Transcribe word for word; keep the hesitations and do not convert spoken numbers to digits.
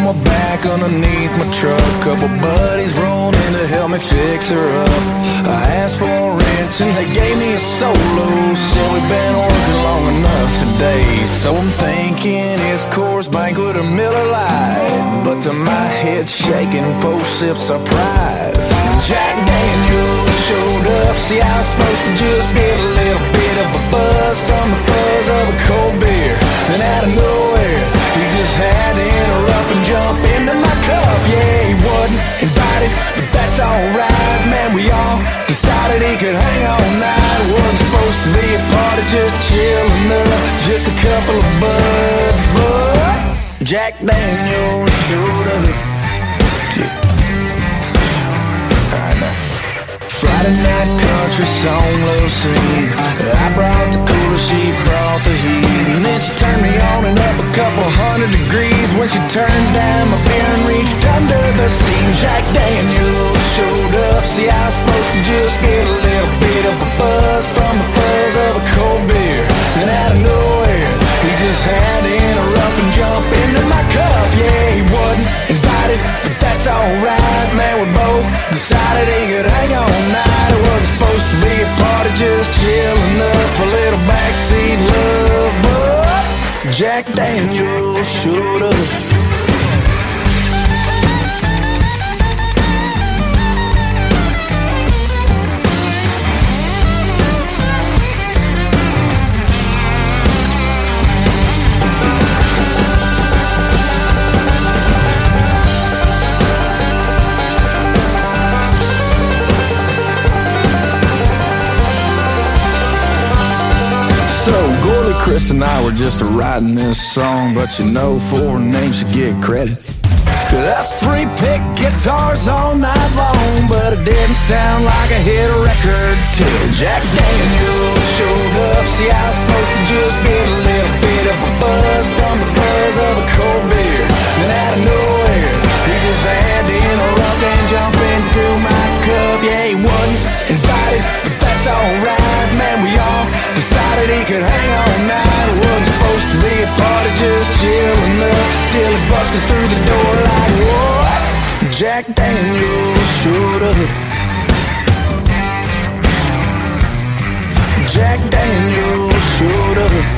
my back underneath my truck. Couple buddies rolled in to help me fix her up. I asked for a wrench and they gave me a solo. Said we've been working long enough today. So I'm thinking it's Coors Banquet or Miller Lite, but to my head shaking, post sips are prize. Jack Daniels showed up. See, I was supposed to just get a little bit of a buzz from the fuzz of a cold beer. Then out of nowhere, he just had to interrupt and jump into my cup. Yeah, he wasn't invited, but that's alright. Man, we all decided he could hang all night. It wasn't supposed to be a party, just chilling up, just a couple of buds. But Jack Daniels showed up. Friday night country song, love scene. I brought the cooler, she brought the heat. And then she turned me on and up a couple hundred degrees when she turned down my beer and reached under the seat. Jack Daniels showed up. See, I was supposed to just get a little bit of a buzz from the fuzz of a cold beer. Then out of nowhere, he just had to interrupt and jump into my cup. Yeah, he wasn't invited, but that's alright. Man, we both decided he could hang all night. It wasn't supposed to be a party, just chilling up for a little backseat love. But Jack Daniels showed up. So, Gorley, Chris, and I were just writing this song, but you know, four names should get credit. Cause us three picked guitars all night long, but it didn't sound like a hit record till Jack Daniels showed up. See, I was supposed to just get a little bit of a buzz from the buzz of a cold beer. Then out of nowhere, he just had to interrupt and jump into my cup. Yeah, he wasn't invited, but that's alright. Man, we all decided he could hang all night. It wasn't supposed to be a party, just chilling up till he busted through the door like what? Jack Daniels showed up. Jack Daniels showed up.